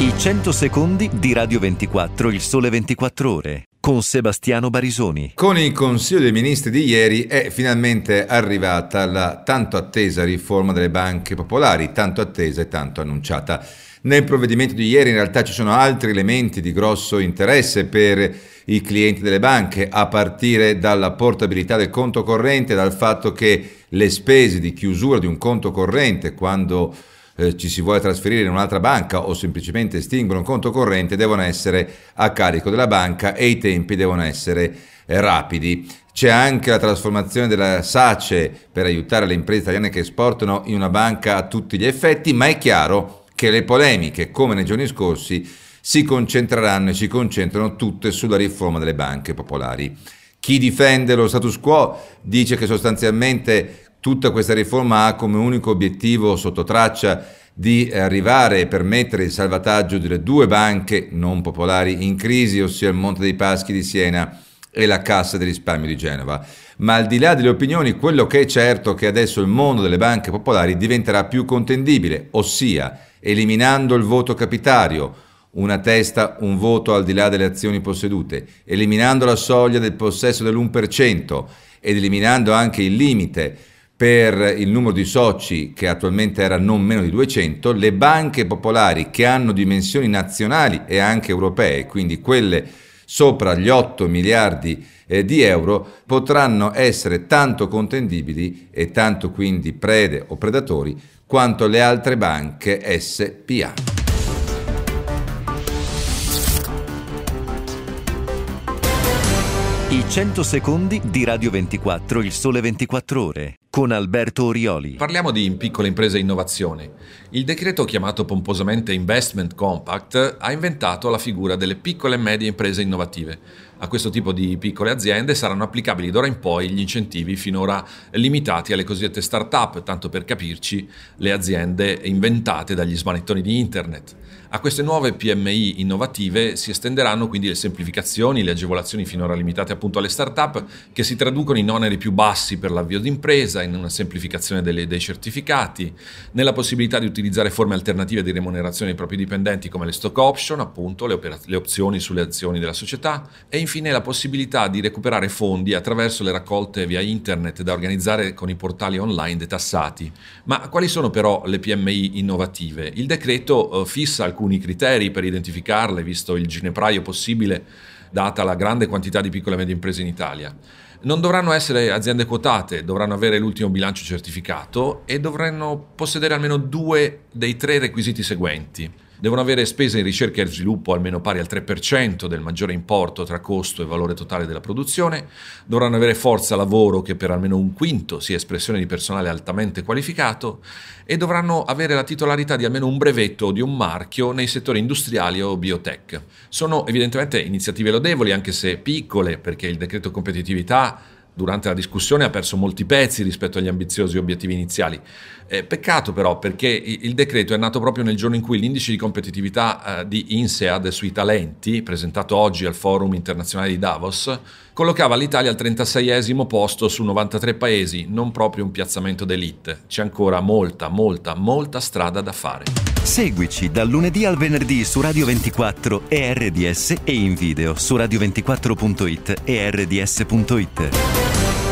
I 100 secondi di Radio 24, il Sole 24 Ore, con Sebastiano Barisoni. Con il Consiglio dei Ministri di ieri è finalmente arrivata la tanto attesa riforma delle banche popolari, tanto attesa e tanto annunciata. Nel provvedimento di ieri in realtà ci sono altri elementi di grosso interesse per i clienti delle banche, a partire dalla portabilità del conto corrente, dal fatto che le spese di chiusura di un conto corrente, quando ci si vuole trasferire in un'altra banca o semplicemente estinguere un conto corrente, devono essere a carico della banca e i tempi devono essere rapidi. C'è anche la trasformazione della SACE per aiutare le imprese italiane che esportano in una banca a tutti gli effetti, ma è chiaro che le polemiche, come nei giorni scorsi, si concentreranno e si concentrano tutte sulla riforma delle banche popolari. Chi difende lo status quo dice che sostanzialmente tutta questa riforma ha come unico obiettivo sotto traccia di arrivare e permettere il salvataggio delle due banche non popolari in crisi, ossia il Monte dei Paschi di Siena e la Cassa di risparmio di Genova. Ma al di là delle opinioni, quello che è certo è che adesso il mondo delle banche popolari diventerà più contendibile, ossia eliminando il voto capitario, una testa, un voto al di là delle azioni possedute, eliminando la soglia del possesso dell'1% ed eliminando anche il limite per il numero di soci, che attualmente era non meno di 200, le banche popolari che hanno dimensioni nazionali e anche europee, quindi quelle sopra gli 8 miliardi di euro, potranno essere tanto contendibili e tanto quindi prede o predatori quanto le altre banche SpA. I 100 secondi di Radio 24, il Sole 24 Ore, con Alberto Orioli. Parliamo di piccole imprese e innovazione. Il decreto chiamato pomposamente Investment Compact ha inventato la figura delle piccole e medie imprese innovative. A questo tipo di piccole aziende saranno applicabili d'ora in poi gli incentivi finora limitati alle cosiddette start-up, tanto per capirci, le aziende inventate dagli smanettoni di internet. A queste nuove PMI innovative si estenderanno quindi le semplificazioni, le agevolazioni finora limitate appunto alle start-up, che si traducono in oneri più bassi per l'avvio d'impresa, in una semplificazione dei certificati, nella possibilità di utilizzare forme alternative di remunerazione ai propri dipendenti come le stock option, appunto le opzioni sulle azioni della società, e infine la possibilità di recuperare fondi attraverso le raccolte via internet da organizzare con i portali online detassati. Ma quali sono però le PMI innovative? Il decreto fissa alcuni criteri per identificarle, visto il ginepraio possibile data la grande quantità di piccole e medie imprese in Italia. Non dovranno essere aziende quotate, dovranno avere l'ultimo bilancio certificato e dovranno possedere almeno 2 dei 3 requisiti seguenti. Devono avere spese in ricerca e sviluppo almeno pari al 3% del maggiore importo tra costo e valore totale della produzione, dovranno avere forza lavoro che per almeno un quinto sia espressione di personale altamente qualificato e dovranno avere la titolarità di almeno un brevetto o di un marchio nei settori industriali o biotech. Sono evidentemente iniziative lodevoli, anche se piccole, perché il decreto competitività durante la discussione ha perso molti pezzi rispetto agli ambiziosi obiettivi iniziali. Peccato però, perché il decreto è nato proprio nel giorno in cui l'indice di competitività di INSEAD sui talenti, presentato oggi al Forum internazionale di Davos, collocava l'Italia al 36esimo posto su 93 paesi, non proprio un piazzamento d'élite. C'è ancora molta strada da fare. Seguici dal lunedì al venerdì su Radio 24 e RDS e in video su radio24.it e rds.it.